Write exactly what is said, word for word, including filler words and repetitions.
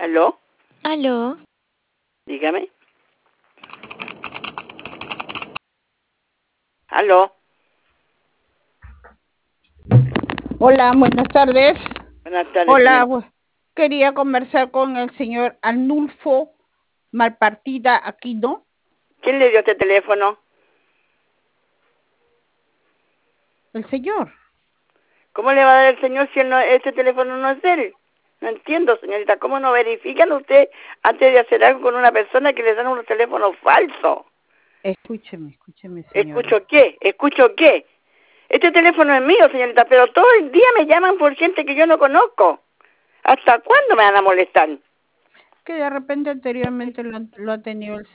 ¿Aló? ¿Aló? Dígame. ¿Aló? Hola, buenas tardes. Buenas tardes, Hola, señor. bu- quería conversar con el señor Arnulfo Malpartida Aquino. ¿Quién le dio este teléfono? El señor. ¿Cómo le va a dar el señor si él no, este teléfono no es de él? No entiendo, señorita. ¿Cómo no verifican usted antes de hacer algo con una persona que le dan unos teléfonos falsos? Escúcheme, escúcheme, señora. ¿Escucho qué? ¿Escucho qué? Este teléfono es mío, señorita, pero todo el día me llaman por gente que yo no conozco. ¿Hasta cuándo me van a molestar? Que de repente anteriormente lo, han- lo ha tenido el